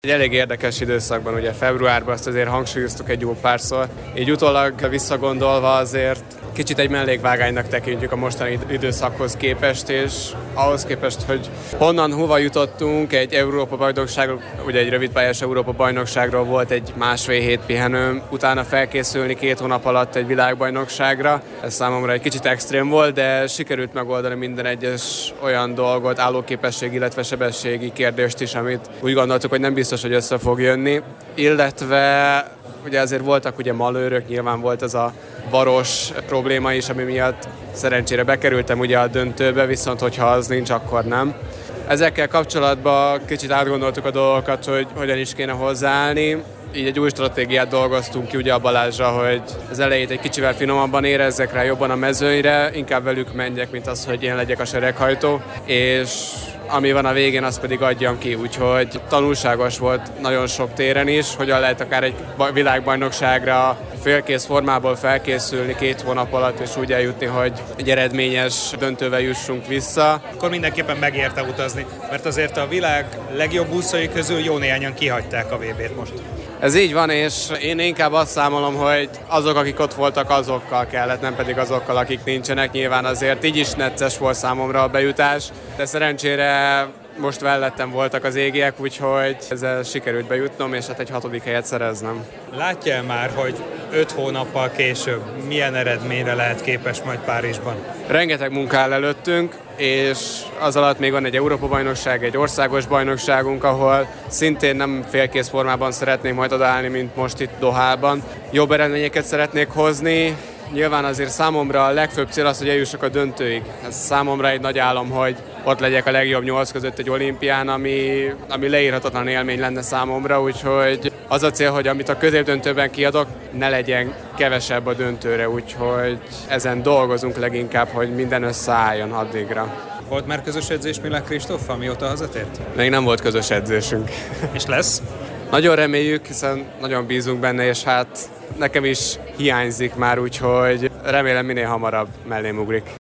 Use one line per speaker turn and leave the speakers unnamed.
Egy elég érdekes időszakban, ugye februárban azt azért hangsúlyoztuk egy jó párszor. Így utólag visszagondolva azért kicsit egy mellékvágánynak tekintjük a mostani időszakhoz képest, és ahhoz képest, hogy honnan hova jutottunk, egy Európa-bajnokságról, ugye egy rövidpályás Európa-bajnokságról volt egy másfél hét pihenőm, utána felkészülni 2 hónap alatt egy világbajnokságra. Ez számomra egy kicsit extrém volt, de sikerült megoldani minden egyes olyan dolgot, állóképesség, illetve sebességi kérdést is, amit úgy gondoltuk, hogy nem biztos, hogy össze fog jönni. Illetve ugye azért voltak ugye malőrök, nyilván volt ez a varos probléma is, ami miatt szerencsére bekerültem ugye a döntőbe, viszont hogyha az nincs, akkor nem. Ezekkel kapcsolatban kicsit átgondoltuk a dolgokat, hogy hogyan is kéne hozzáállni. Így egy új stratégiát dolgoztunk ki ugye a Balázsra, hogy az elejét egy kicsivel finomabban érezzek rá jobban a mezőnyre, inkább velük menjek, mint az, hogy én legyek a sereghajtó, és ami van a végén, az pedig adjam ki, úgyhogy tanulságos volt nagyon sok téren is, hogyan lehet akár egy világbajnokságra félkész formából felkészülni 2 hónap alatt, és úgy eljutni, hogy egy eredményes döntővel jussunk vissza.
Akkor mindenképpen megérte utazni, mert azért a világ legjobb úszói közül jó néhányan kihagyták a VB-t most.
Ez így van, és én inkább azt számolom, hogy azok, akik ott voltak, azokkal kellett, nem pedig azokkal, akik nincsenek. Nyilván azért így is necces volt számomra a bejutás, de szerencsére most mellettem voltak az égiek, úgyhogy ezzel sikerült bejutnom, és hát egy 6. helyet szereznem.
Látja már, hogy 5 hónappal később milyen eredményre lehet képes majd Párizsban?
Rengeteg munka áll előttünk, és az alatt még van egy Európa-bajnokság, egy országos bajnokságunk, ahol szintén nem félkész formában szeretnék majd odaállni, mint most itt Dohában. Jobb eredményeket szeretnék hozni. Nyilván azért számomra a legfőbb cél az, hogy eljussak a döntőig. Ez számomra egy nagy álom, hogy ott legyek a legjobb 8 között egy olimpián, ami leírhatatlan élmény lenne számomra, úgyhogy az a cél, hogy amit a középdöntőben kiadok, ne legyen kevesebb a döntőre, úgyhogy ezen dolgozunk leginkább, hogy minden összeálljon addigra.
Volt már közös edzés Milák Kristóffal, mióta hazatért?
Még nem volt közös edzésünk.
És lesz?
Nagyon reméljük, hiszen nagyon bízunk benne, és hát nekem is hiányzik már, úgyhogy remélem minél hamarabb mellém ugrik.